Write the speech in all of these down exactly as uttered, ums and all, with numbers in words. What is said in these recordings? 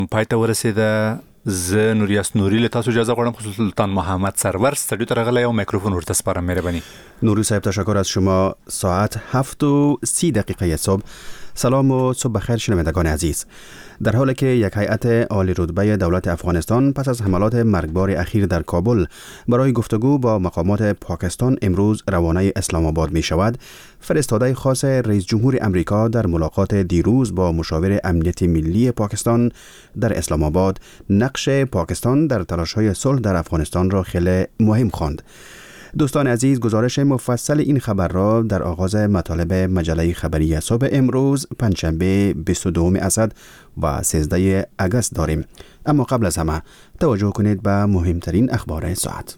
پایته ورسیده. ز نوریاس نوری له تاسو اجازه غواړم خصوصا سلطان محمد سرور استودیو ته راغلی او میکروفون ورته سپارم. مهرباني. نوری صاحب تشکر از شما. ساعت هفت و سی دقیقه صبح. سلام و صبح بخیر شنوندگان عزیز. در حالی که یک هیئت عالی رتبه دولت افغانستان پس از حملات مرگبار اخیر در کابل برای گفتگو با مقامات پاکستان امروز روانه اسلام آباد می شود، فرستاده خاص رئیس جمهور امریکا در ملاقات دیروز با مشاور امنیت ملی پاکستان در اسلام آباد نقش پاکستان در تلاش‌های صلح در افغانستان را خیلی مهم خواند. دوستان عزیز، گزارش مفصل این خبر را در آغاز مطالب مجله خبری صبح امروز پنجشنبه بیست و دوم اسد و سیزده اگست داریم. اما قبل از همه توجه کنید به مهمترین اخبار ساعت.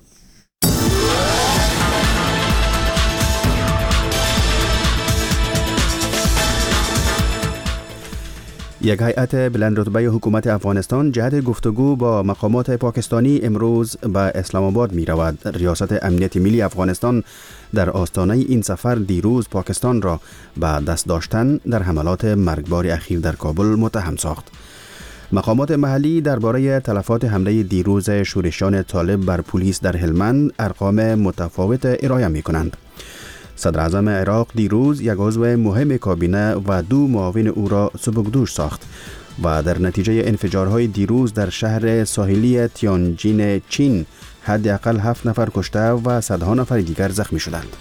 یک هیئت بلند رتبه حکومت افغانستان جهت گفتگو با مقامات پاکستانی امروز به اسلام آباد می رود. ریاست امنیت ملی افغانستان در آستانه این سفر دیروز پاکستان را به دست داشتن در حملات مرگبار اخیر در کابل متهم ساخت. مقامات محلی درباره تلفات حمله دیروز شورشیان طالب بر پلیس در هلمند ارقام متفاوت ارائه می کنند. صدر اعظم عراق دیروز یک عضو مهم کابینه و دو معاون او را سبکدوش ساخت و در نتیجه انفجارهای دیروز در شهر ساحلی تیانجین چین حداقل هفت نفر کشته و صدها نفر دیگر زخمی شدند.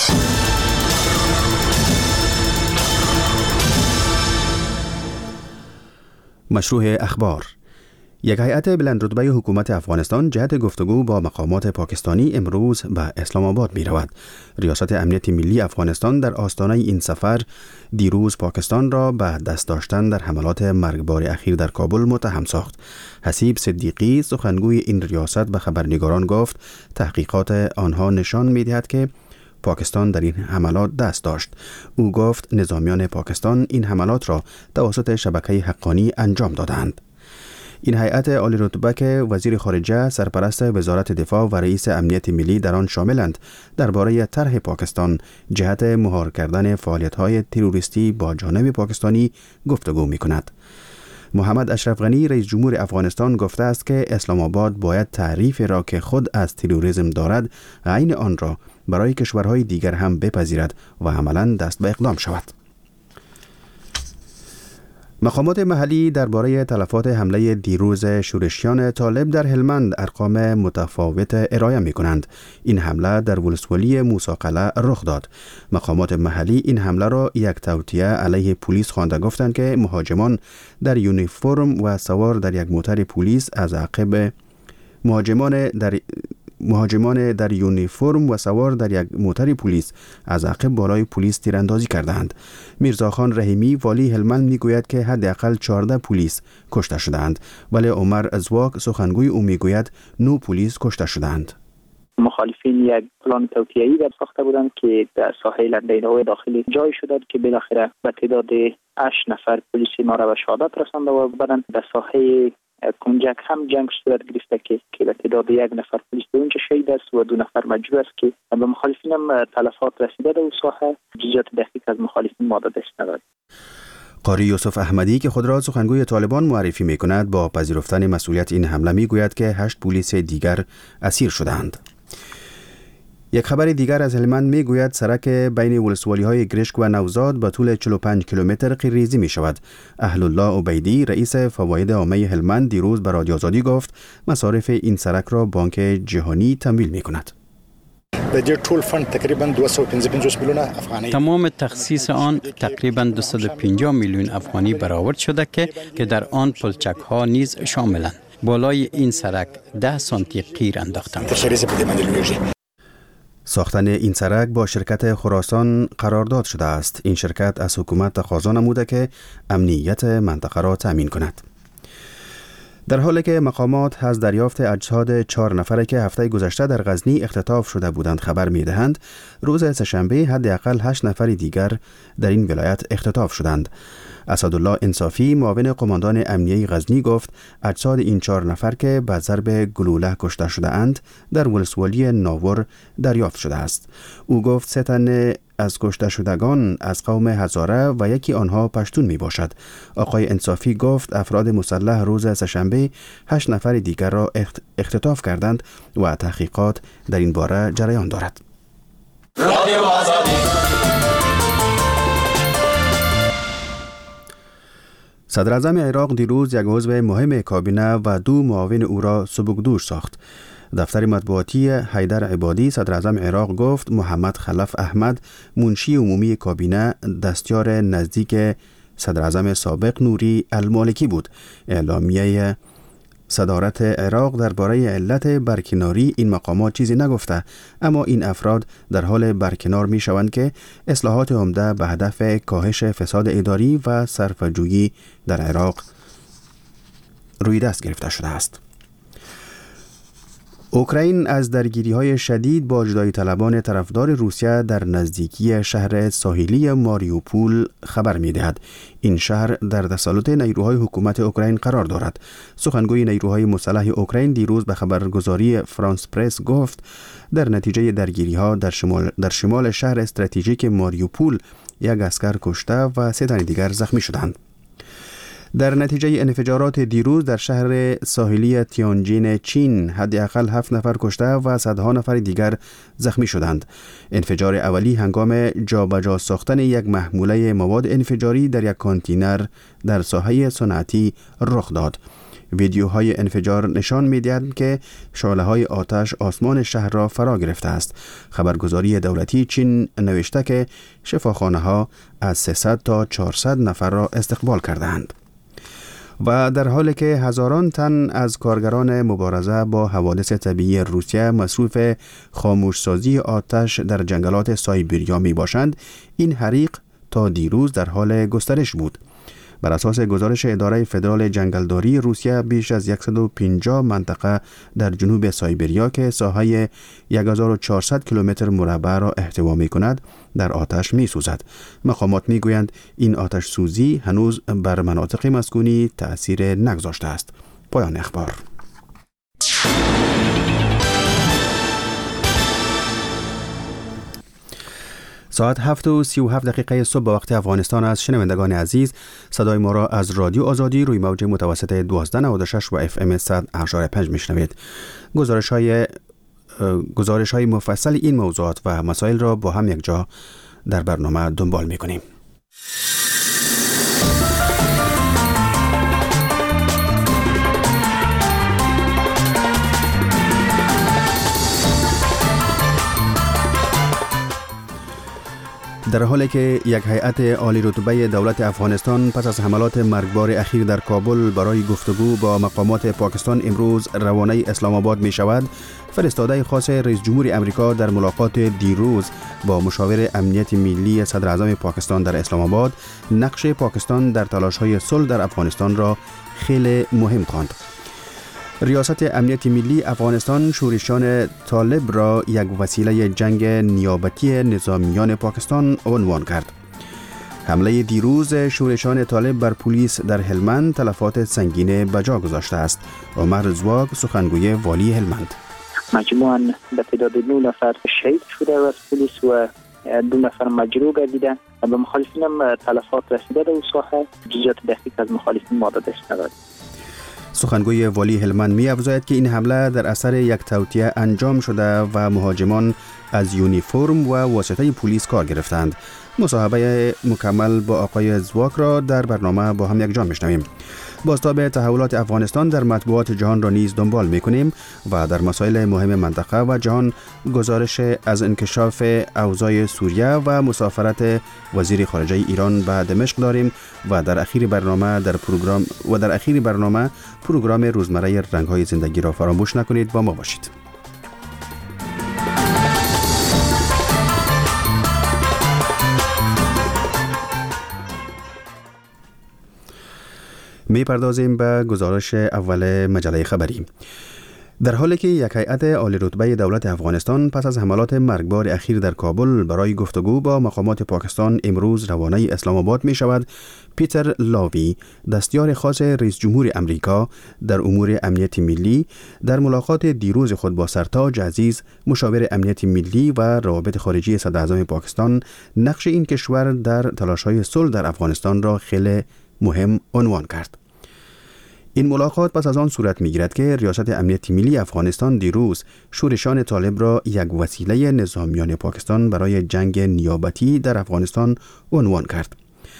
مشروع اخبار. یک هیئت بلند رتبه حکومت افغانستان جهت گفتگو با مقامات پاکستانی امروز به اسلام آباد می رود. ریاست امنیت ملی افغانستان در آستانه این سفر دیروز پاکستان را به دست داشتن در حملات مرگبار اخیر در کابل متهم ساخت. حسیب صدیقی سخنگوی این ریاست به خبرنگاران گفت تحقیقات آنها نشان می دهد که پاکستان در این حملات دست داشت. او گفت نظامیان پاکستان این حملات را توسط شبکه حقانی انجام دادند. این هیئت عالی رتبه که وزیر خارجه، سرپرست وزارت دفاع و رئیس امنیت ملی در آن شاملند درباره طرح پاکستان جهت مهار کردن فعالیت‌های تروریستی با جانب پاکستانی گفتگو می‌کند. محمد اشرف غنی رئیس جمهور افغانستان گفته است که اسلام آباد باید تعریف را که خود از تروریسم دارد عین آن را برای کشورهای دیگر هم بپذیرد و عملاً دست به اقدام شود. مقامات محلی درباره تلفات حمله دیروز شورشیان طالب در هلمند ارقام متفاوت ارائه می کنند. این حمله در ولسوالی موسی-قلعه رخ داد. مقامات محلی این حمله را یک توطئه علیه پلیس خوانده، گفتند که مهاجمان در یونیفرم و سوار در یک موتر پلیس از عقب مهاجمان در مهاجمان در یونیفرم و سوار در یک موتر پلیس از عقب بالای پلیس تیراندازی کردند. میرزاخان رحیمی والی هلمند میگوید که حداقل چهارده پلیس کشته شدند، ولی عمر ازواق سخنگوی او میگوید نه پلیس کشته شدند. مخالفین یک پلان توطئه‌ای در ساخته بودند که در ساحه لندین‌های داخلی جای شد که بالاخره به تعداد هشت نفر پلیس ما را به شهادت رسانده و بعداً در ساحه کنجک هم جنگ صورت گرفته که که به تعداد یک نفر پلیس به اونجا شهید است و دو نفر مجروح است که به مخالفین هم تلفات رسیده در اون ساحه. جزئیات دقیق از مخالفین ما دست نداریم. قاری یوسف احمدی که خود را سخنگوی طالبان معرفی می کند با پذیرفتن مسئولیت این حمله می گوید که هشت پلیس دیگر اسیر شدند. یک خبر دیگر از هلمند می گوید سرک بین ولسوالی های گرشک و نوزاد به طول چهل و پنج کیلومتر قیریزی می شود. اهل الله عبیدی رئیس فواید عامه هلمند دیروز به رادیو آزادی گفت مصارف این سرک را بانک جهانی تمویل می کند. تمام تخصیص آن تقریباً دویست و پنجاه میلیون افغانی برآورد شده که که در آن پلچک ها نیز شاملند. بالای این سرک ده سانتی قیر انداختند. ساختن این سرک با شرکت خراسان قرارداد شده است. این شرکت از حکومت تقاضا نموده که امنیت منطقه را تامین کند. در حالی که مقامات از دریافت اجساد چهار نفره که هفته گذشته در غزنی اختطاف شده بودند خبر می‌دهند، روز سه‌شنبه حداقل هشت نفر دیگر در این ولایت اختطاف شدند. اسدالله انصافی معاون قماندان امنیه غزنی گفت اجساد این چهار نفر که به ضرب گلوله کشته شده اند در ولسوالی ناور دریافت شده است. او گفت سه تن از کشته شدگان از قوم هزاره و یکی آنها پشتون می باشد. آقای انصافی گفت افراد مسلح روز سه‌شنبه هشت نفر دیگر را اختطاف کردند و تحقیقات در این باره جریان دارد. صدر اعظم عراق دیروز یک عضو مهم کابینه و دو معاون او را سبکدوش ساخت. دفتر مطبوعاتی حیدر عبادی صدر اعظم عراق گفت محمد خلف احمد منشی عمومی کابینه دستیار نزدیک صدر اعظم سابق نوری المالکی بود. اعلامیه صدارت عراق درباره علت برکناری این مقامات چیزی نگفته، اما این افراد در حال برکنار می شوند که اصلاحات عمده به هدف کاهش فساد اداری و صرفه‌جویی در عراق روی دست گرفته شده است. اوکراین از درگیری‌های شدید با جدایی طلبان طرفدار روسیه در نزدیکی شهر ساحلی ماریوپول خبر می‌دهد. این شهر در تسلط نیروهای حکومت اوکراین قرار دارد. سخنگوی نیروهای مسلح اوکراین دیروز به خبرگزاری فرانس پرس گفت در نتیجه درگیری‌ها در شمال در شمال شهر استراتژیک ماریوپول یک اسکر کشته و سه تن دیگر زخمی شدند. در نتیجه انفجارات دیروز در شهر ساحلی تیانجین چین حداقل هفت نفر کشته و صدها نفر دیگر زخمی شدند. انفجار اولی هنگام جابجا ساختن یک محموله مواد انفجاری در یک کانتینر در ساحه صنعتی رخ داد. ویدیوهای انفجار نشان می‌دهد که شعله‌های آتش آسمان شهر را فرا گرفته است. خبرگزاری دولتی چین نوشته که شفاخانه‌ها از سیصد تا چهارصد نفر را استقبال کردند. و در حالی که هزاران تن از کارگران مبارزه با حوادث طبیعی روسیه مصروف خاموشسازی آتش در جنگلات سایبریا می باشند، این حریق تا دیروز در حال گسترش بود. بر اساس گزارش اداره فدرال جنگلداری روسیه بیش از صد و پنجاه منطقه در جنوب سایبریا که ساحه هزار و چهارصد کیلومتر مربع را احتوا می کند در آتش می سوزد. مقامات می گویند این آتش سوزی هنوز بر مناطق مسکونی تأثیر نگذاشته است. پایان اخبار. ساعت هفت و سی و هفت دقیقه صبح به وقت افغانستان است. شنوندگان عزیز، صدای ما را از رادیو آزادی روی موج متوسط دوازده نود و شش و اف ام صد و هشت و پنج میشنوید. گزارش های گزارش های مفصل این موضوعات و مسائل را با هم یک جا در برنامه دنبال میکنیم. در حالی که یک هیئت عالی رتبه دولت افغانستان پس از حملات مرگبار اخیر در کابل برای گفتگو با مقامات پاکستان امروز روانه اسلام آباد می شود، فرستاده خاص رئیس جمهور امریکا در ملاقات دیروز با مشاور امنیت ملی صدر اعظم پاکستان در اسلام آباد نقش پاکستان در تلاش‌های صلح در افغانستان را خیلی مهم خواند. ریاست امنیت ملی افغانستان شورشیان طالب را یک وسیله جنگ نیابتی نظامیان پاکستان عنوان کرد. حمله دیروز شورشیان طالب بر پلیس در هلمند تلفات سنگین به جا گذاشته است. عمر زواگ، سخنگوی والی هلمند: مجموعاً به تعداد نه نفر شهید شده از پلیس و دو نفر مجروح گردیدند و به مخالفین هم تلفات رسیده در ساحه. جزئیات دقیق از مخالفین ما داده شده. سخنگوی والی هلمند می افزاید که این حمله در اثر یک توطئه انجام شده و مهاجمان از یونیفرم و واسطه پلیس کار گرفتند. مصاحبه مکمل با آقای زواک را در برنامه با هم یک جا میشنویم. بازتاب تحولات افغانستان در مطبوعات جهان را نیز دنبال میکنیم و در مسائل مهم منطقه و جهان گزارش از انکشاف اوضاع سوریه و مسافرت وزیر خارجه ایران به دمشق داریم و در اخیر برنامه در پروگرام و در اخیر برنامه پروگرام روزمره رنگ‌های زندگی را فراموش نکنید. با ما باشید. می پردازیم به گزارش اول مجله خبری. در حالی که یک هیئت عالی رتبه دولت افغانستان پس از حملات مرگبار اخیر در کابل برای گفتگو با مقامات پاکستان امروز روانه اسلام آباد می شود، پیتر لاوی، دستیار خاص رئیس جمهور امریکا در امور امنیت ملی، در ملاقات دیروز خود با سرتاج عزیز، مشاور امنیت ملی و روابط خارجی صدر اعظم پاکستان، نقش این کشور در تلاش‌های صلح در افغانستان را خیلی مهم عنوان کرد. این ملاقات پس از آن صورت می‌گیرد که ریاست امنیت ملی افغانستان دیروز شورشان طالب را یک وسیله نظامیان پاکستان برای جنگ نیابتی در افغانستان عنوان کرد.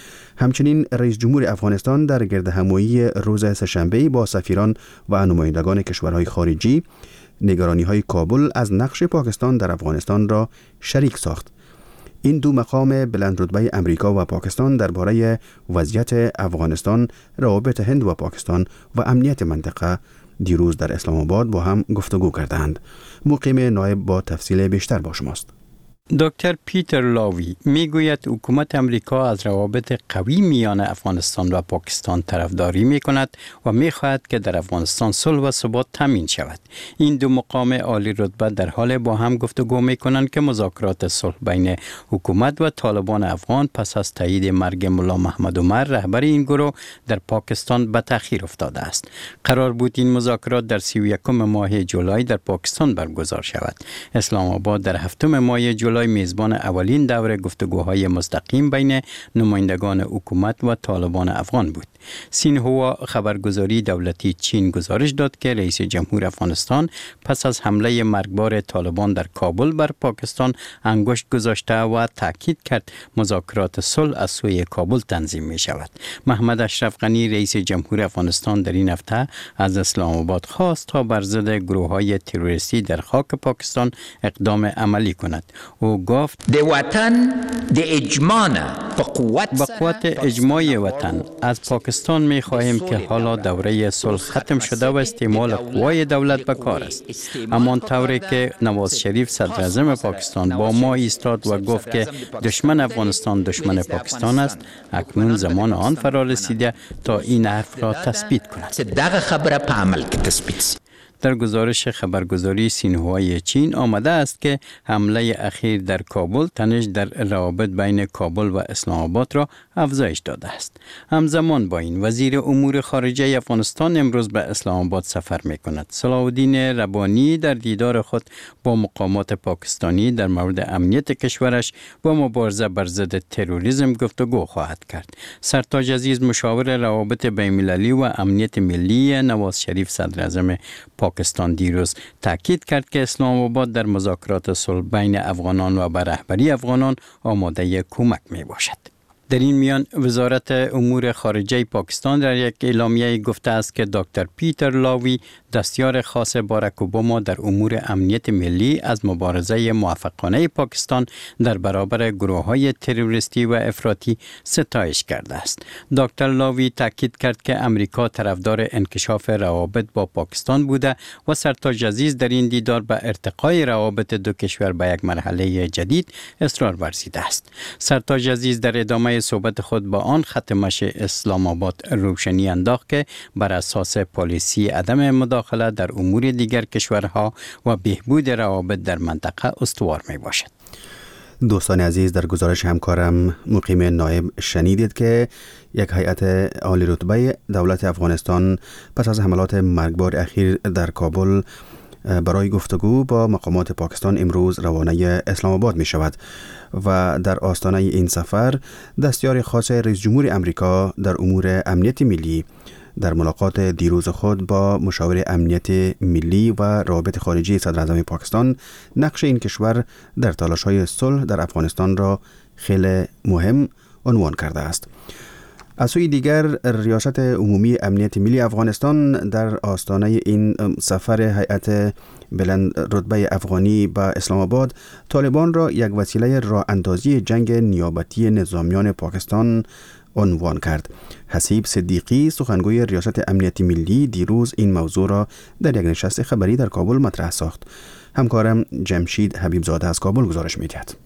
همچنین رئیس جمهور افغانستان در گردهمایی روز سه‌شنبه با سفیران و نمایندگان کشورهای خارجی نگرانی‌های کابل از نقش پاکستان در افغانستان را شریک ساخت. این دو مقام بلند رتبه امریکا و پاکستان درباره وضعیت افغانستان، روابط هند و پاکستان و امنیت منطقه دیروز در اسلام آباد با هم گفتگو کردند. مقیم نایب با تفصیل بیشتر با شماست. دکتر پیتر لاوی میگوید حکومت امریکا از روابط قوی میان افغانستان و پاکستان طرفداری میکند و میخواهد که در افغانستان صلح و ثبات تامین شود. این دو مقام عالی رتبه در حال با هم گفتگو میکنند که مذاکرات صلح بین حکومت و طالبان افغان پس از تایید مرگ ملا محمد عمر رهبر این گروه در پاکستان به تأخیر افتاده است. قرار بود این مذاکرات در سی و یکم ماه جولای در پاکستان برگزار شود. اسلام آباد در هفتم ماه جولای میزبان اولین دور گفتگوهای مستقیم بین نمایندگان حکومت و طالبان افغان بود. سینهوا خبرگزاری دولتی چین گزارش داد که رئیس جمهور افغانستان پس از حمله مرگبار طالبان در کابل بر پاکستان انگشت گذاشته و تاکید کرد مذاکرات صلح از سوی کابل تنظیم می شود. محمد اشرف غنی رئیس جمهور افغانستان در این هفته از اسلام آباد خواست تا بر ضد گروه‌های تروریستی در خاک پاکستان اقدام عملی کند. او گفت د وطن د اجماع په قوت با قوت اجماع وطن از پاکستان می خواهیم که حالا دوره صلح ختم شده و استعمال قوای دولت به کار است. همان طوری که نواز شریف صدر اعظم پاکستان با ما ایستاد و گفت که دشمن افغانستان دشمن پاکستان است، اکنون زمان آن فرا رسیده تا این حرف را تثبیت کند. دغه خبره په عمل کې تثبیت. در گزارش خبرگزاری سینهوای چین آمده است که حمله اخیر در کابل تنش در روابط بین کابل و اسلام آباد را افزایش داده است. همزمان با این وزیر امور خارجه افغانستان امروز به اسلام آباد سفر می کند. صلاح الدین ربانی در دیدار خود با مقامات پاکستانی در مورد امنیت کشورش و مبارزه بر ضد تروریسم گفتگو خواهد کرد. سرتاج عزیز مشاور روابط بین‌المللی و امنیت ملی نواز شریف صدر اعظم پاکستان دیروز تاکید کرد که اسلام آباد در مذاکرات صلح بین افغانان و به رهبری افغانان آماده کمک می باشد. در این میان وزارت امور خارجه پاکستان در یک اعلامیه گفته است که دکتر پیتر لاوی دستیار خاص باراک اوباما در امور امنیت ملی از مبارزه موفقانه پاکستان در برابر گروه‌های تروریستی و افراطی ستایش کرده است. دکتر لاوی تاکید کرد که امریکا طرفدار انکشاف روابط با پاکستان بوده و سرتاج عزیز در این دیدار به ارتقای روابط دو کشور به یک مرحله جدید اصرار ورزیده است. سرتاج عزیز در ادامه صحبت خود با آن خط مشی اسلام آباد روشنی انداخت که بر اساس پالیسی عدم مداخله در امور دیگر کشورها و بهبود روابط در منطقه استوار می باشد. دوستان عزیز، در گزارش همکارم مقیم نایب شنیدید که یک هیئت عالی رتبه دولت افغانستان پس از حملات مرگبار اخیر در کابل برای گفتگو با مقامات پاکستان امروز روانه اسلام آباد می شود و در آستانه این سفر دستیار خاص رئیس جمهور امریکا در امور امنیت ملی در ملاقات دیروز خود با مشاور امنیت ملی و روابط خارجی صدر اعظم پاکستان نقش این کشور در تلاش‌های صلح در افغانستان را خیلی مهم عنوان کرده است. از سوی دیگر ریاست عمومی امنیت ملی افغانستان در آستانه این سفر هیئت بلند رتبه افغانی به اسلام آباد طالبان را یک وسیله راه اندازی جنگ نیابتی نظامیان پاکستان عنوان کرد. حسیب صدیقی سخنگوی ریاست امنیت ملی دیروز این موضوع را در یک نشست خبری در کابل مطرح ساخت. همکارم جمشید حبیبزاده از کابل گزارش می‌دهد.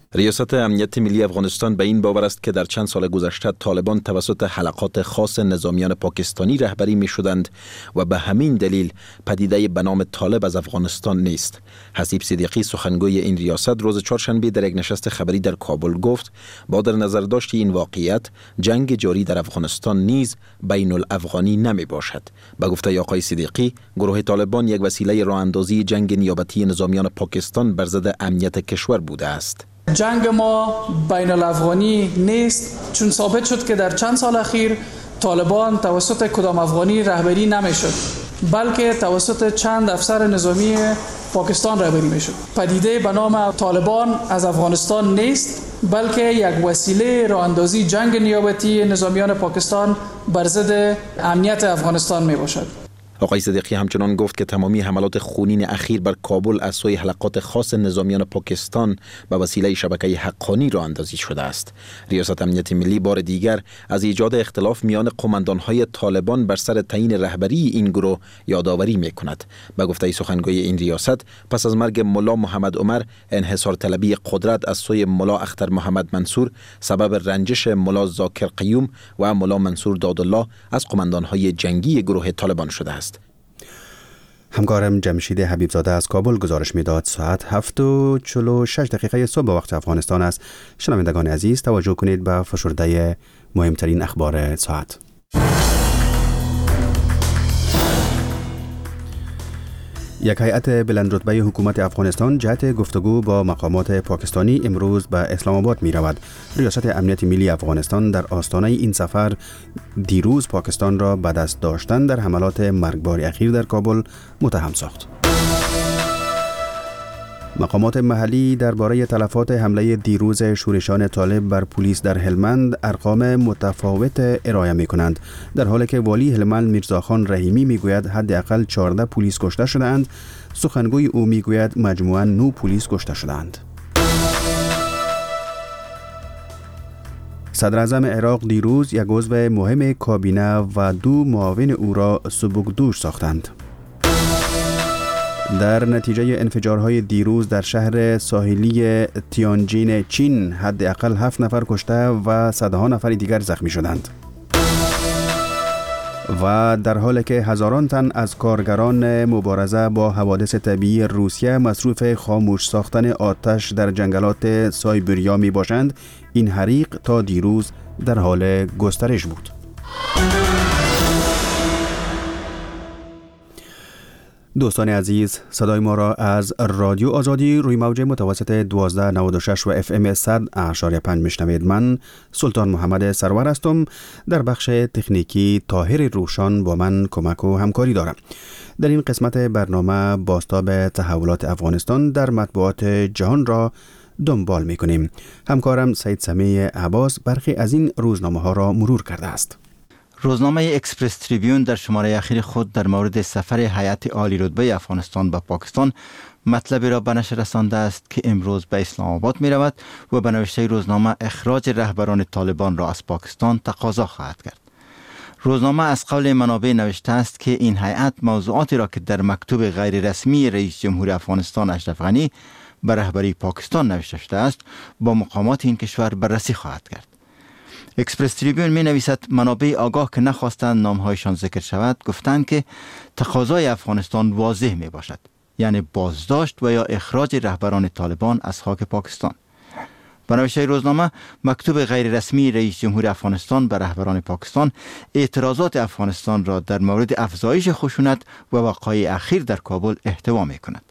ریاست امنیت ملی افغانستان به این باور است که در چند سال گذشته طالبان توسط حلقات خاص نظامیان پاکستانی رهبری می شدند و به همین دلیل پدیده به نام طالب از افغانستان نیست. حسیب صدیقی سخنگوی این ریاست روز چهارشنبه در یک نشست خبری در کابل گفت با در نظر داشت این واقعیت جنگ جاری در افغانستان نیز بین الافغانی نمی باشد. به گفته آقای صدیقی گروه طالبان یک وسیله راه اندازی جنگ نیابتی نظامیان پاکستان بر ضد امنیت کشور بوده است. جنگ ما بین الافغانی نیست، چون ثابت شد که در چند سال اخیر طالبان توسط کدام افغانی رهبری نمیشد، بلکه توسط چند افسر نظامی پاکستان رهبری میشد. پدیده به نام طالبان از افغانستان نیست، بلکه یک وسیله راه اندازی جنگ نیابتی نظامیان پاکستان بر ضد امنیت افغانستان می باشد. آقای صدیقی همچنان گفت که تمامی حملات خونین اخیر بر کابل از سوی حلقات خاص نظامیان پاکستان به وسیله شبکه حقانی راه اندازی شده است. ریاست امنیت ملی بار دیگر از ایجاد اختلاف میان قماندانهای طالبان بر سر تعیین رهبری این گروه یادآوری می‌کند. به گفته سخنگوی این ریاست پس از مرگ ملا محمد عمر، انحصار طلبی قدرت از سوی ملا اختر محمد منصور سبب رنجش ملا ذاکر قیوم و ملا منصور دادالله از قماندانهای جنگی گروه طالبان شده است. همکارم جمشید حبیبزاده از کابل گزارش میداد. ساعت هفت و چهل و شش دقیقه صبح به وقت افغانستان است. شنوندگان عزیز توجه کنید به فشرده مهمترین اخبار ساعت. یک هیئت بلندرتبه حکومت افغانستان جهت گفتگو با مقامات پاکستانی امروز به اسلام آباد می رود. ریاست امنیت ملی افغانستان در آستانه این سفر دیروز پاکستان را به دست داشتن در حملات مرگبار اخیر در کابل متهم ساخت. مقامات محلی درباره تلفات حمله دیروز شورشان طالب بر پلیس در هلمند ارقام متفاوت ارائه می کنند، در حالی که والی هلمند میرزاخان رحیمی می گوید حداقل چهارده پلیس کشته شده اند. سخنگوی او می گوید مجموعاً نه پلیس کشته شده اند. صدر اعظم عراق دیروز یک عضو مهم کابینه و دو معاون او را سبکدوش ساختند. در نتیجه انفجارهای دیروز در شهر ساحلی تیانجین چین حداقل هفت نفر کشته و صدها نفر دیگر زخمی شدند. و در حالی که هزاران تن از کارگران مبارزه با حوادث طبیعی روسیه مصروف خاموش ساختن آتش در جنگلات سایبریا می باشند، این حریق تا دیروز در حال گسترش بود. دوستان عزیز، صدای ما را از رادیو آزادی روی موج متوسط دوازده نود و شش و اف ام صد اعشاری پنج میشنوید. من سلطان محمد سرور هستم. در بخش تکنیکی طاهر روشان با من کمک و همکاری دارم. در این قسمت برنامه بازتاب تحولات افغانستان در مطبوعات جهان را دنبال میکنیم. همکارم سید سمیع عباس برخی از این روزنامه ها را مرور کرده است. روزنامه اکسپرس تریبیون در شماره اخیر خود در مورد سفر هیئت عالی رتبه افغانستان به پاکستان مطلبی را به نشر رسانده است که امروز به اسلام آباد می رود و به نوشته روزنامه اخراج رهبران طالبان را از پاکستان تقاضا خواهد کرد. روزنامه از قول منابع نوشته است که این هیئت موضوعاتی را که در مکتوب غیر رسمی رئیس جمهور افغانستان اشرف غنی به رهبری پاکستان نوشته شده است با مقامات این کشور بررسی خواهد کرد. اکسپرس تریبیون می نویسد منابع آگاه که نخواستند نامهایشان ذکر شود گفتند که تقاضای افغانستان واضح می باشد، یعنی بازداشت و یا اخراج رهبران طالبان از خاک پاکستان. به نوشته روزنامه مکتوب غیر رسمی رئیس جمهور افغانستان به رهبران پاکستان اعتراضات افغانستان را در مورد افزایش خشونت و وقایع اخیر در کابل احتوا می کند.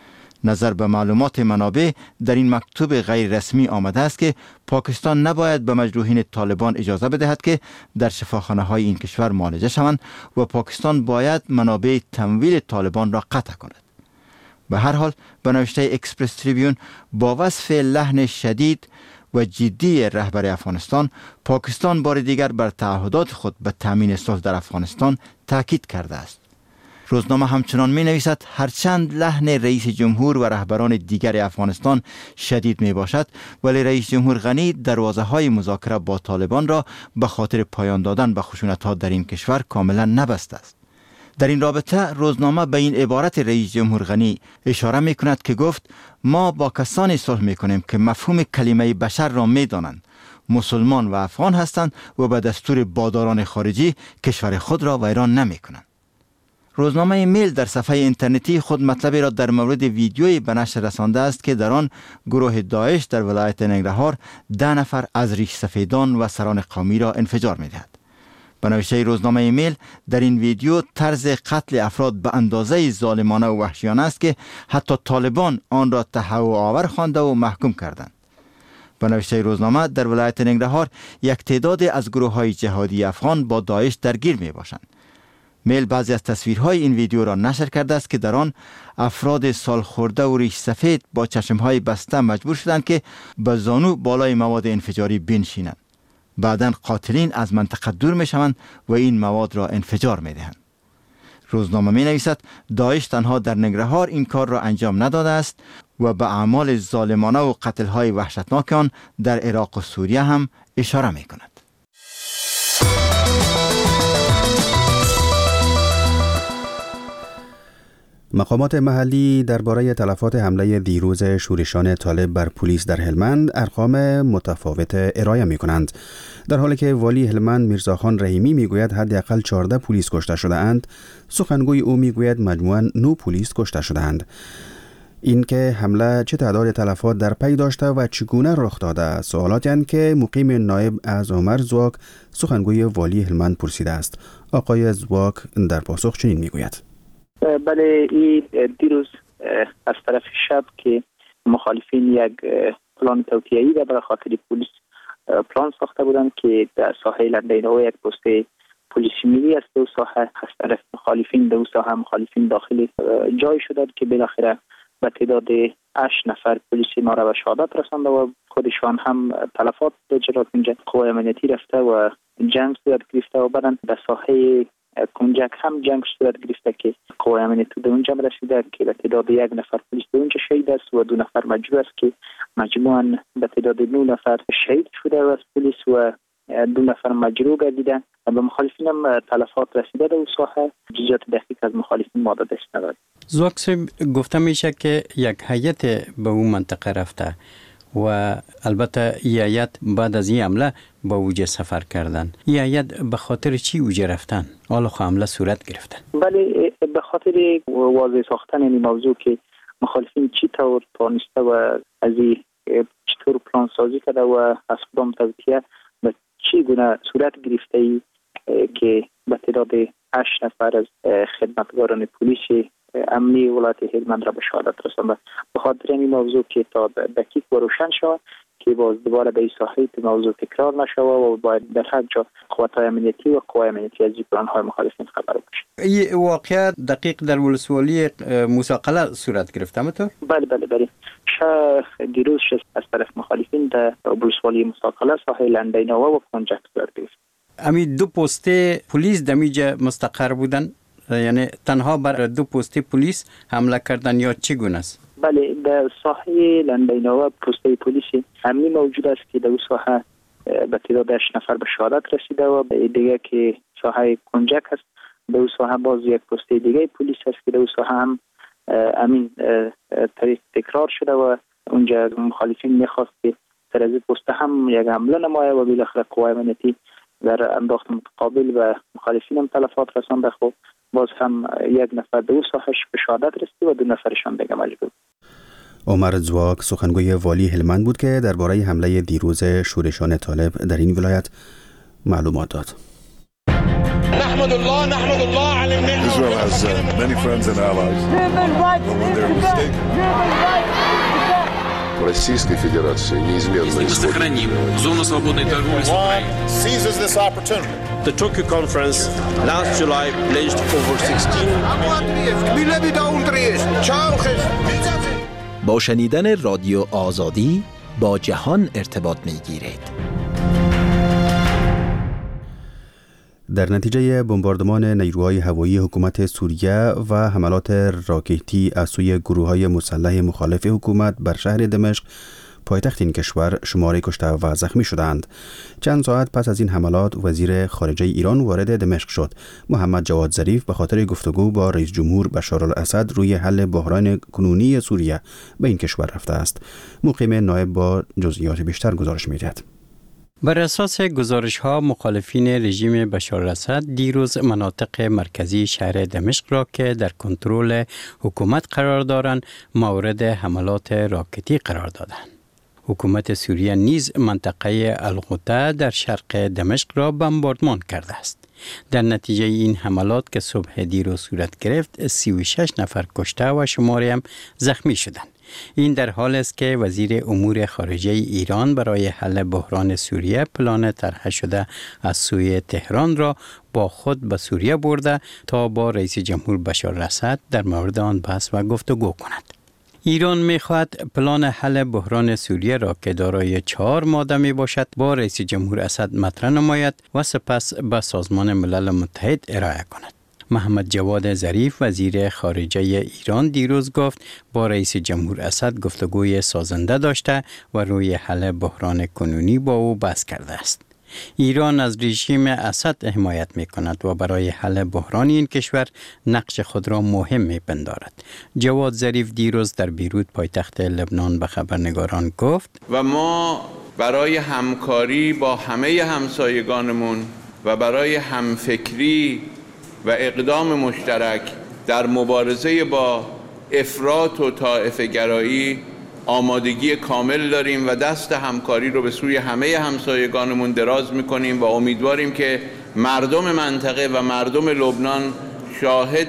نظر به معلومات منابع در این مکتوب غیر رسمی آمده است که پاکستان نباید به مجروحین طالبان اجازه بدهد که در شفاخانه های این کشور معالجه شوند و پاکستان باید منابع تمویل طالبان را قطع کند. به هر حال به نوشته اکسپرس تریبیون با وصف لحن شدید و جدی رهبر افغانستان، پاکستان بار دیگر بر تعهدات خود به تامین صلح در افغانستان تاکید کرده است. روزنامه همچنان می نویسد هرچند لحن رئیس جمهور و رهبران دیگر افغانستان شدید می باشد، ولی رئیس جمهور غنی دروازه های مذاکره با طالبان را به خاطر پایان دادن به خشونت ها در این کشور کاملا نبسته است. در این رابطه روزنامه به این عبارت رئیس جمهور غنی اشاره می کند که گفت ما با کسانی صلح می کنیم که مفهوم کلمه بشر را می دانند، مسلمان و افغان هستند و به دستور باداران خارجی کشور خود را ویران نمی کنند. روزنامه میل در صفحه اینترنتی خود مطلبی را در مورد ویدیویی به نشر رسانده است که در آن گروه داعش در ولایت ننگرهار ده نفر از ریش سفیدان و سران قومی را انفجار می دهد. به نوشته روزنامه میل در این ویدیو طرز قتل افراد به اندازه ظالمانه و وحشیانه است که حتی طالبان آن را تهوع آور خوانده و محکوم کردند. به نوشته روزنامه در ولایت ننگرهار یک تعداد از گروه های جهادی افغان با داعش درگیر می باشند. میل بعضی از تصویرهای این ویدیو را نشر کرده است که در آن افراد سال خورده و ریش سفید با چشمهای بسته مجبور شدند که به زانو بالای مواد انفجاری بنشینند. بعداً قاتلین از منطقه دور می شوند و این مواد را انفجار می دهند. روزنامه می نویسد داعش تنها در ننگرهار این کار را انجام نداده است و به اعمال ظالمانه و قتل‌های وحشتناک آن در عراق و سوریه هم اشاره می کند. مقامات محلی درباره تلفات حمله دیروز شورشان طالب بر پلیس در هلمند ارقام متفاوت ارائه می کنند، در حالی که والی هلمند میرزاخان رحیمی می گوید حداقل چهارده پلیس کشته شده اند. سخنگوی او می گوید مجموعاً نه پلیس کشته شده اند. این که حمله چه تعداد تلفات در پی داشته و چگونه رخ داده سوالاتی اند که مقیم نایب از عمر زواک سخنگوی والی هلمند پرسیده است. آقای زواک در پاسخ چنین می گوید: بله، این دیروز از طرف شب که مخالفین یک پلان توطئه‌ای را برای خاطر پلیس پلان ساخته بودند که در ساحه لندینو یک پست پلیسی ملی است. دو ساحه از طرف مخالفین دو ساحه مخالفین داخل جای شدند که بالاخره به تعداد هشت نفر پلیسی ما را به شهادت رسانده و خودشان هم تلفات جرات اینجا قوای امنیتی رفته و جنگ صورت گرفته و بعداً در ساحه کنجک هم جنگ صورت گرفته که قوای امنیتی به اونجا رسیده که به تعداد یک نفر پلیس به اونجا شهید است و دو نفر مجروح است که مجموعاً به تعداد نه نفر شهید شده از پلیس و دو نفر مجروح گردیدند. به مخالفین هم تلفات رسیده در ساحه. جزئیات دقیق از مخالفین ما دست نداریم. زواک صاحب، گفته میشه که یک هیئت به اون منطقه رفته و البته این هیئت بعد از این حمله با اوجه سفر کردن. این هیئت به خاطر چی اوجه رفتن؟ حالا خو حمله صورت گرفتن. بله، به خاطر واضح ساختن این موضوع که مخالفین چی طور توانسته و از این چطور پلان سازی کرده و از کدام توطئه به چی گونه صورت گرفته ای که به تعداد هشت نفر از خدمتگاران پلیس امنی ولایت هلمند را به شهادت رسانده. به خاطر این موضوع که تا دقیق و روشن شود که باز دوباره به این ساحه موضوع تکرار نشود و باید در هر جا قوت‌های امنیتی و قوای امنیتی از پلان‌های مخالفین خبر بشه. این واقعا دقیق در ولسوالی موسی صورت گرفته متو؟ بله بله بله. شهر دیروز از طرف مخالفین در ولسوالی موسی ساحه لندینو و کنجک صورت گرفت. امی دو پست پلیس دمیجه مستقر بودن، یعنی تنها بر دو پست پلیس حمله کردن یا چگونه است؟ بله، در ساحه لندینو پست پلیس امنی موجود است که در ساحه به تعداد هشت نفر به شهادت رسیده و دیگه که ساحه کنجک است در ساحه باز یک پست دیگه پلیس است که در ساحه هم امین طریق تکرار شده و اونجا مخالفین میخواست که در از پست هم یک حمله نمایه و بالاخره قوای امنیتی در انداخت متقابل و مخالفین هم تلفات رسانده. خب باز هم یک نفر به ساحش به شهادت رسید و دو نفرشان دیگه مجروح. عمر زواک سخنگوی والی هلمند بود که درباره حمله دیروز شورشان طالب در این ولایت معلومات داد. نحمد الله نحمد الله علی النعمة. Israel has uh, many friends and allies. Human rights is the human rights. Российской Федерации неизменно сохраним зону свободной торговли с Украиной. Seizes this opportunity. The Tokyo conference last July pledged over sixteen با شنیدن رادیو آزادی با جهان ارتباط می‌گیرید. در نتیجه بمباردمان نیروهای هوایی حکومت سوریه و حملات راکتی از سوی گروه‌های مسلح مخالف حکومت بر شهر دمشق، پایتخت این کشور شماری کشته و زخمی شدند. چند ساعت پس از این حملات وزیر خارجه ایران وارد دمشق شد. محمد جواد ظریف به خاطر گفتگو با رئیس جمهور بشار الاسد روی حل بحران کنونی سوریه به این کشور رفته است. مقیم نایب با جزئیات بیشتر گزارش می‌دهد. بر اساس گزارش ها مخالفین رژیم بشار الاسد دیروز مناطق مرکزی شهر دمشق را که در کنترل حکومت قرار دارند مورد حملات راکتی قرار دادند. حکومت سوریه نیز منطقه الغوطه در شرق دمشق را بمباردمان کرده است. در نتیجه این حملات که صبح دیروز صورت گرفت سی و شش نفر کشته و شماری هم زخمی شدند. این در حال است که وزیر امور خارجه ایران برای حل بحران سوریه پلان طرح شده از سوی تهران را با خود به سوریه برده تا با رئیس جمهور بشار الاسد در مورد آن بحث و گفتگو کند. ایران می‌خواهد پلان حل بحران سوریه را که دارای چهار ماده می باشد با رئیس جمهور اسد مطرح نماید و سپس به سازمان ملل متحد ارائه کند. محمد جواد ظریف وزیر خارجه ایران دیروز گفت با رئیس جمهور اسد گفتگوی سازنده داشته و روی حل بحران کنونی با او بحث کرده است. ایران از رژیم اسد حمایت می کند و برای حل بحران این کشور نقش خود را مهم می پندارد. جواد ظریف دیروز در بیروت پایتخت لبنان به خبرنگاران گفت و ما برای همکاری با همه همسایگانمون و برای همفکری و اقدام مشترک در مبارزه با افراط و طائفه گرایی آمادگی کامل داریم و دست همکاری رو به سوی همه همسایگانمون دراز می‌کنیم و امیدواریم که مردم منطقه و مردم لبنان شاهد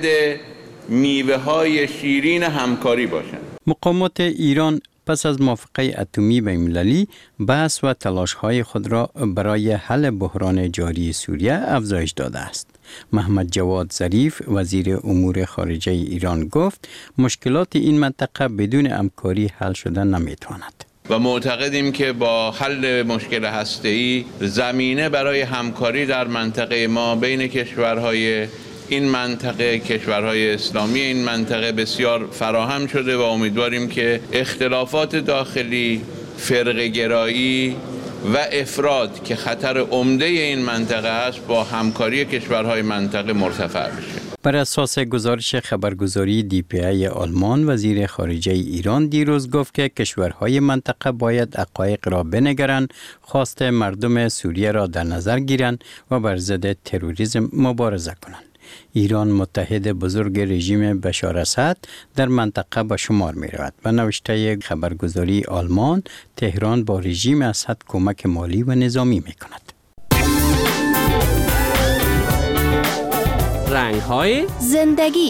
میوه‌های شیرین همکاری باشند. مقامات ایران پس از موافقه اتمی بین‌المللی بحث و تلاش‌های خود را برای حل بحران جاری سوریه افزایش داده است. محمد جواد ظریف وزیر امور خارجه ایران گفت مشکلات این منطقه بدون همکاری حل شدن نمیتواند. و معتقدیم که با حل مشکل هسته‌ای زمینه برای همکاری در منطقه ما بین کشورهای این منطقه کشورهای اسلامی این منطقه بسیار فراهم شده و امیدواریم که اختلافات داخلی، فرقه‌گرایی و افراد که خطر عمده این منطقه است با همکاری کشورهای منطقه مرتفع بشه. بر اساس گزارش خبرگزاری دی پی ای آلمان وزیر خارجه ایران دیروز گفت که کشورهای منطقه باید حقایق را بنگرند، خواست مردم سوریه را در نظر گیرند و بر ضد تروریسم مبارزه کنند. ایران متحد بزرگ رژیم بشار اسد در منطقه به شمار می رود و نوشته خبرگزاری آلمان تهران با رژیم اسد کمک مالی و نظامی می کند. رنگ‌های زندگی.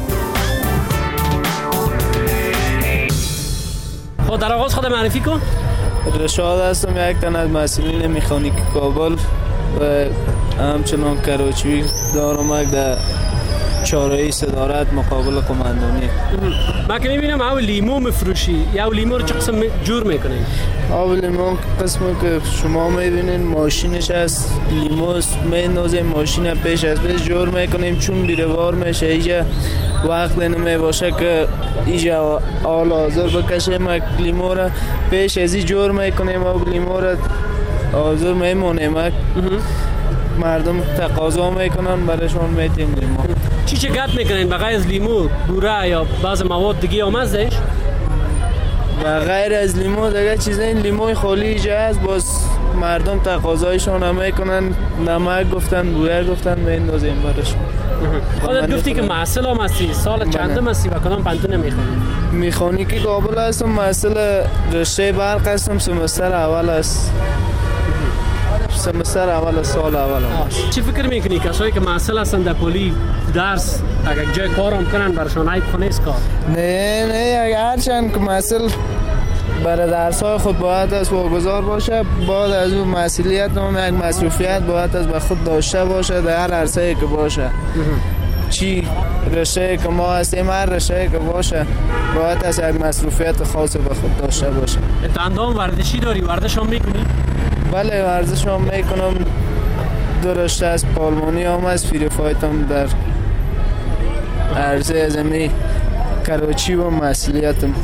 خود در آغاز خود معرفی کن. رشاد هستم، یک تن از مسئولین مکانیک کابل و همچنان کراچی دارم در چهارراه صدارت مقابل قماندانی. ما که میبینم او لیمو مفروشی، یا لیمو رو چه قسم جور میکنین؟ او لیمو قسمی که شما میبینین ماشینش هست، لیمو میندازیم ماشین پیش از پیش جور میکنیم چون بیروار میشه اینجا وقت نمی باشه که اینجا آل آزر بکشیم لیمو رو پیش از این جور میکنیم او لیمو رو آزر میمونیم مردم تقاضا میکنن برایشون میتیم لیمو. چی چه گرد میکنین بغیر از لیمو بوره یا بعض مواد دیگه آمزدش؟ و غیر از لیمو دیگه چیزای لیموی خالی اینجا هست باز مردم تقاضایشون هم میکنن نمک گفتن بوره گفتن میندازیم برایشون. خودت گفتی که محصل هم هستی، سال چندم هستی و کدام پنتون میخونی؟ میخانیکی کابل هستم، محصل رشته برق هستم، سمستر اول است. سمستر اول سال اول هست. چی فکر میکنی کسایی که محصل هستن در پلی درس اگر جای کارم کنن برشان عیب نیست کار؟ نه نه اگر هرچند که محصل برای درس‌های خود باید از واگذار باشه، باید از اون مسئولیت نام یک مصروفیت باید از به خود داشته باشه در هر عرصه‌ای که باشه. چی رشته که ما هستیم هر رشته که باشه باید از یک مصروفیت خاص به خود داشته باشه. اندام ورزشی داری؟ ورزش هم میکنی؟ بله ورزش هم میکنم، دو رشته از پالمانی هم از فری فایت هم در عرصه زمین کراچی و مسئولیتم.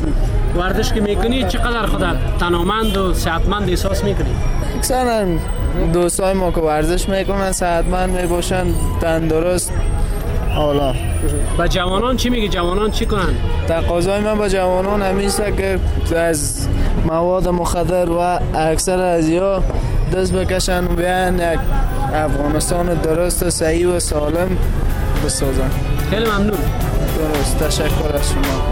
ورزش که میکنی چقدر خودت تنومند و صحتمند احساس میکنی؟ اکثرا دوستای ما که ورزش میکنن صحتمند میباشن، تندرست. حالا با جوانان چی میگی؟ جوانان چی کنن؟ تقاضای من با جوانان همیشه که از مواد مخدر و اکثر از یا دست بکشن و بیان یک افغانستان درست و صحیح و سالم بسازن. خیلی ممنون. درست، تشکر از شما.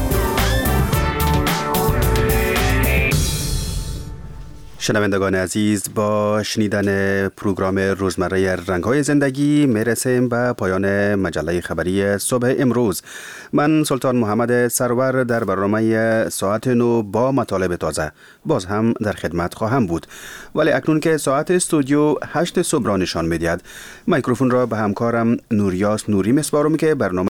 شنوندگان عزیز، با شنیدن پروگرام روزمره رنگ‌های زندگی میرسیم به پایان مجله خبری صبح امروز. من سلطان محمد سرور در برنامه ساعت نو با مطالب تازه باز هم در خدمت خواهم بود، ولی اکنون که ساعت استودیو هشت صبح را نشان می‌دهد، میکروفون را به همکارم نوریاس نوری میسپارم که برنامه